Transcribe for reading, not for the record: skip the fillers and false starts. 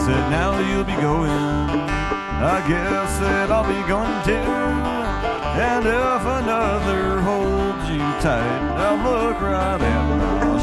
said, now you'll be going. I guess that I'll be going too. And if another holds you tight, I'll look right at her.